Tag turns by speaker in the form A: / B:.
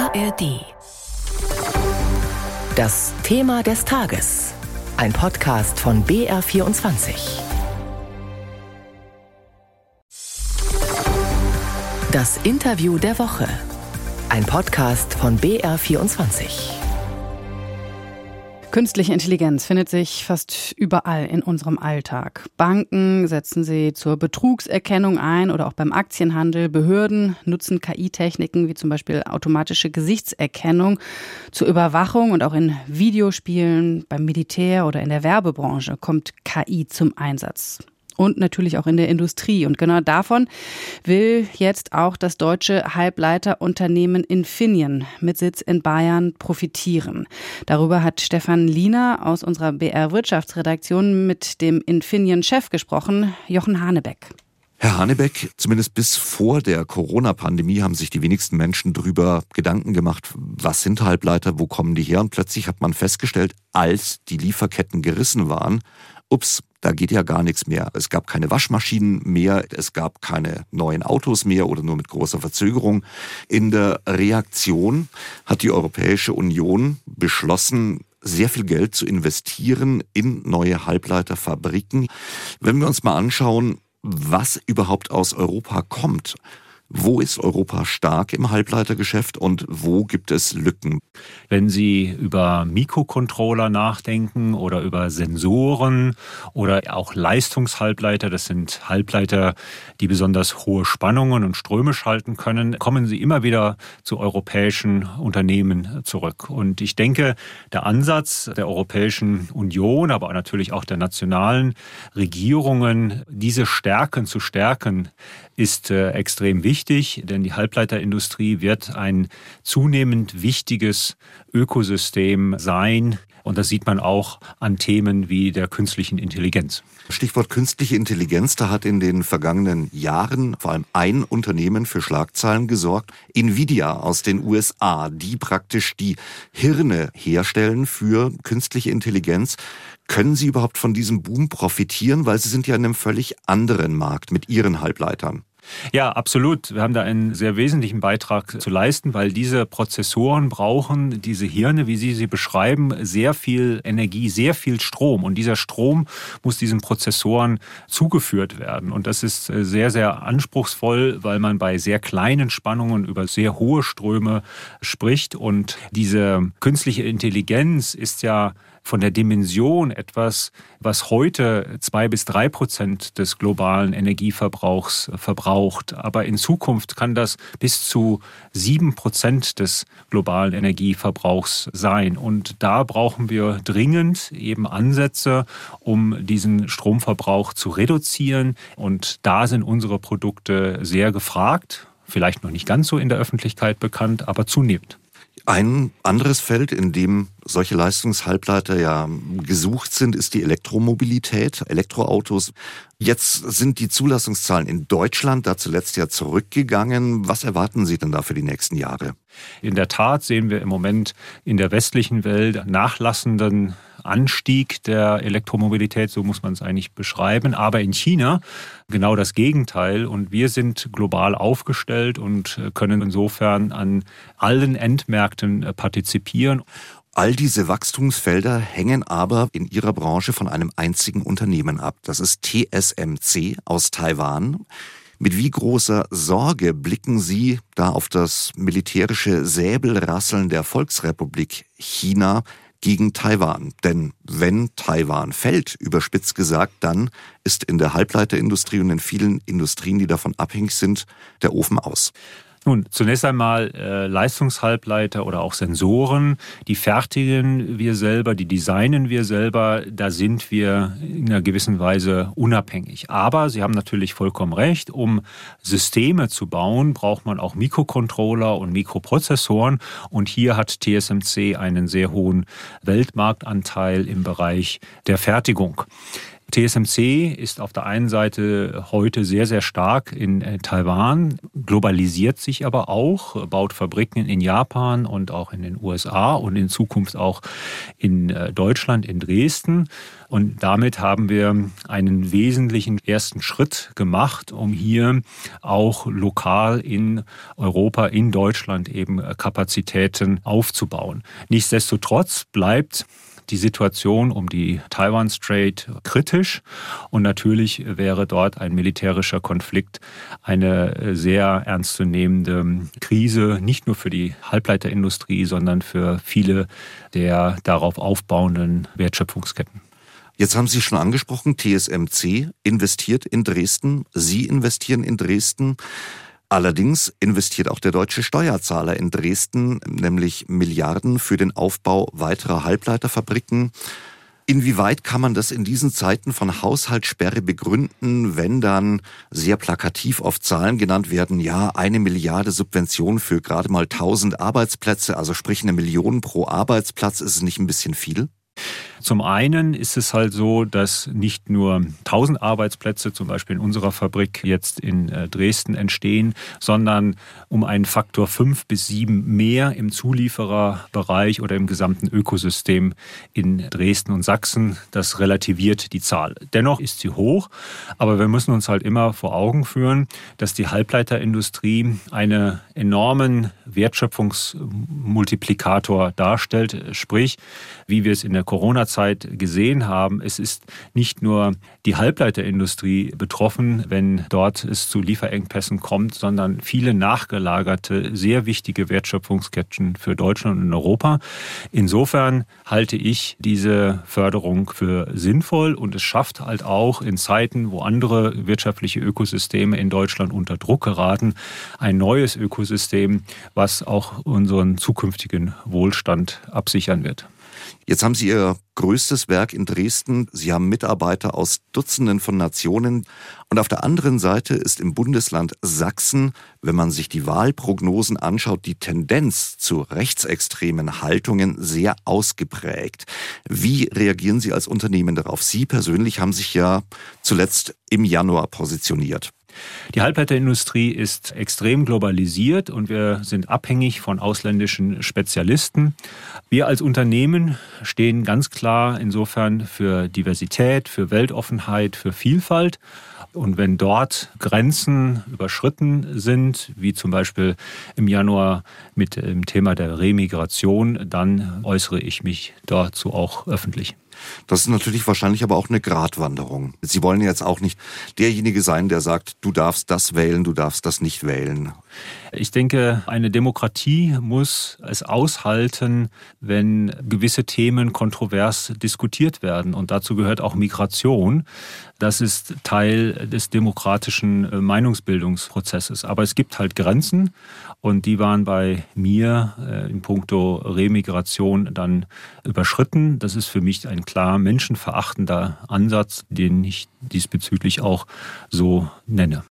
A: ARD. Das Thema des Tages. Ein Podcast von BR24. Das Interview der Woche. Ein Podcast von BR24.
B: Künstliche Intelligenz findet sich fast überall in unserem Alltag. Banken setzen sie zur Betrugserkennung ein oder auch beim Aktienhandel. Behörden nutzen KI-Techniken wie zum Beispiel automatische Gesichtserkennung zur Überwachung und auch in Videospielen, beim Militär oder in der Werbebranche kommt KI zum Einsatz. Und natürlich auch in der Industrie. Und genau davon will jetzt auch das deutsche Halbleiterunternehmen Infineon mit Sitz in Bayern profitieren. Darüber hat Stefan Liener aus unserer BR-Wirtschaftsredaktion mit dem Infineon-Chef gesprochen, Jochen Hanebeck.
C: Herr Hanebeck, zumindest bis vor der Corona-Pandemie haben sich die wenigsten Menschen darüber Gedanken gemacht, was sind Halbleiter, wo kommen die her? Und plötzlich hat man festgestellt, als die Lieferketten gerissen waren, ups, da geht ja gar nichts mehr. Es gab keine Waschmaschinen mehr, es gab keine neuen Autos mehr oder nur mit großer Verzögerung. In der Reaktion hat die Europäische Union beschlossen, sehr viel Geld zu investieren in neue Halbleiterfabriken. Wenn wir uns mal anschauen, was überhaupt aus Europa kommt. Wo ist Europa stark im Halbleitergeschäft und wo gibt es Lücken?
D: Wenn Sie über Mikrocontroller nachdenken oder über Sensoren oder auch Leistungshalbleiter, das sind Halbleiter, die besonders hohe Spannungen und Ströme schalten können, kommen Sie immer wieder zu europäischen Unternehmen zurück. Und ich denke, der Ansatz der Europäischen Union, aber natürlich auch der nationalen Regierungen, diese Stärken zu stärken, ist extrem wichtig, denn die Halbleiterindustrie wird ein zunehmend wichtiges Ökosystem sein. Und das sieht man auch an Themen wie der künstlichen Intelligenz.
C: Stichwort künstliche Intelligenz, da hat in den vergangenen Jahren vor allem ein Unternehmen für Schlagzeilen gesorgt, Nvidia aus den USA, die praktisch die Hirne herstellen für künstliche Intelligenz. Können Sie überhaupt von diesem Boom profitieren, weil Sie sind ja in einem völlig anderen Markt mit Ihren Halbleitern?
D: Ja, absolut. Wir haben da einen sehr wesentlichen Beitrag zu leisten, weil diese Prozessoren brauchen, diese Hirne, wie Sie sie beschreiben, sehr viel Energie, sehr viel Strom. Und dieser Strom muss diesen Prozessoren zugeführt werden. Und das ist sehr, sehr anspruchsvoll, weil man bei sehr kleinen Spannungen über sehr hohe Ströme spricht. Und diese künstliche Intelligenz ist ja von der Dimension etwas, was heute 2-3% des globalen Energieverbrauchs verbraucht. Aber in Zukunft kann das bis zu 7% des globalen Energieverbrauchs sein. Und da brauchen wir dringend eben Ansätze, um diesen Stromverbrauch zu reduzieren. Und da sind unsere Produkte sehr gefragt. Vielleicht noch nicht ganz so in der Öffentlichkeit bekannt, aber zunehmend.
C: Ein anderes Feld, in dem solche Leistungshalbleiter ja gesucht sind, ist die Elektromobilität, Elektroautos. Jetzt sind die Zulassungszahlen in Deutschland da zuletzt ja zurückgegangen. Was erwarten Sie denn da für die nächsten Jahre?
D: In der Tat sehen wir im Moment in der westlichen Welt nachlassenden Anstieg der Elektromobilität, so muss man es eigentlich beschreiben. Aber in China genau das Gegenteil. Und wir sind global aufgestellt und können insofern an allen Endmärkten partizipieren.
C: All diese Wachstumsfelder hängen aber in Ihrer Branche von einem einzigen Unternehmen ab. Das ist TSMC aus Taiwan. Mit wie großer Sorge blicken Sie da auf das militärische Säbelrasseln der Volksrepublik China gegen Taiwan? Denn wenn Taiwan fällt, überspitzt gesagt, dann ist in der Halbleiterindustrie und in vielen Industrien, die davon abhängig sind, der Ofen aus.
D: Nun, zunächst einmal Leistungshalbleiter oder auch Sensoren, die fertigen wir selber, die designen wir selber, da sind wir in einer gewissen Weise unabhängig. Aber Sie haben natürlich vollkommen recht, um Systeme zu bauen, braucht man auch Mikrocontroller und Mikroprozessoren. Und hier hat TSMC einen sehr hohen Weltmarktanteil im Bereich der Fertigung. TSMC ist auf der einen Seite heute sehr, sehr stark in Taiwan, globalisiert sich aber auch, baut Fabriken in Japan und auch in den USA und in Zukunft auch in Deutschland, in Dresden. Und damit haben wir einen wesentlichen ersten Schritt gemacht, um hier auch lokal in Europa, in Deutschland eben Kapazitäten aufzubauen. Nichtsdestotrotz bleibt die Situation um die Taiwan Strait kritisch und natürlich wäre dort ein militärischer Konflikt eine sehr ernstzunehmende Krise, nicht nur für die Halbleiterindustrie, sondern für viele der darauf aufbauenden Wertschöpfungsketten.
C: Jetzt haben Sie schon angesprochen, TSMC investiert in Dresden, Sie investieren in Dresden. Allerdings investiert auch der deutsche Steuerzahler in Dresden, nämlich Milliarden für den Aufbau weiterer Halbleiterfabriken. Inwieweit kann man das in diesen Zeiten von Haushaltssperre begründen, wenn dann sehr plakativ oft Zahlen genannt werden, ja, 1 Milliarde Subvention für gerade mal 1000 Arbeitsplätze, also sprich 1 Million pro Arbeitsplatz, ist es nicht ein bisschen viel?
D: Zum einen ist es halt so, dass nicht nur 1000 Arbeitsplätze zum Beispiel in unserer Fabrik jetzt in Dresden entstehen, sondern um einen Faktor 5 bis 7 mehr im Zuliefererbereich oder im gesamten Ökosystem in Dresden und Sachsen. Das relativiert die Zahl. Dennoch ist sie hoch, aber wir müssen uns halt immer vor Augen führen, dass die Halbleiterindustrie einen enormen Wertschöpfungsmultiplikator darstellt. Sprich, wie wir es in der Corona-Zeit gesehen haben, es ist nicht nur die Halbleiterindustrie betroffen, wenn dort es zu Lieferengpässen kommt, sondern viele nachgelagerte, sehr wichtige Wertschöpfungsketten für Deutschland und Europa. Insofern halte ich diese Förderung für sinnvoll und es schafft halt auch in Zeiten, wo andere wirtschaftliche Ökosysteme in Deutschland unter Druck geraten, ein neues Ökosystem, was auch unseren zukünftigen Wohlstand absichern wird.
C: Jetzt haben Sie Ihr größtes Werk in Dresden. Sie haben Mitarbeiter aus Dutzenden von Nationen. Und auf der anderen Seite ist im Bundesland Sachsen, wenn man sich die Wahlprognosen anschaut, die Tendenz zu rechtsextremen Haltungen sehr ausgeprägt. Wie reagieren Sie als Unternehmen darauf? Sie persönlich haben sich ja zuletzt im Januar positioniert.
D: Die Halbleiterindustrie ist extrem globalisiert und wir sind abhängig von ausländischen Spezialisten. Wir als Unternehmen stehen ganz klar insofern für Diversität, für Weltoffenheit, für Vielfalt. Und wenn dort Grenzen überschritten sind, wie zum Beispiel im Januar mit dem Thema der Remigration, dann äußere ich mich dazu auch öffentlich.
C: Das ist natürlich wahrscheinlich aber auch eine Gratwanderung. Sie wollen jetzt auch nicht derjenige sein, der sagt, du darfst das wählen, du darfst das nicht wählen.
D: Ich denke, eine Demokratie muss es aushalten, wenn gewisse Themen kontrovers diskutiert werden. Und dazu gehört auch Migration. Das ist Teil des demokratischen Meinungsbildungsprozesses. Aber es gibt halt Grenzen und die waren bei mir in puncto Remigration dann überschritten. Das ist für mich ein klar menschenverachtender Ansatz, den ich diesbezüglich auch so nenne.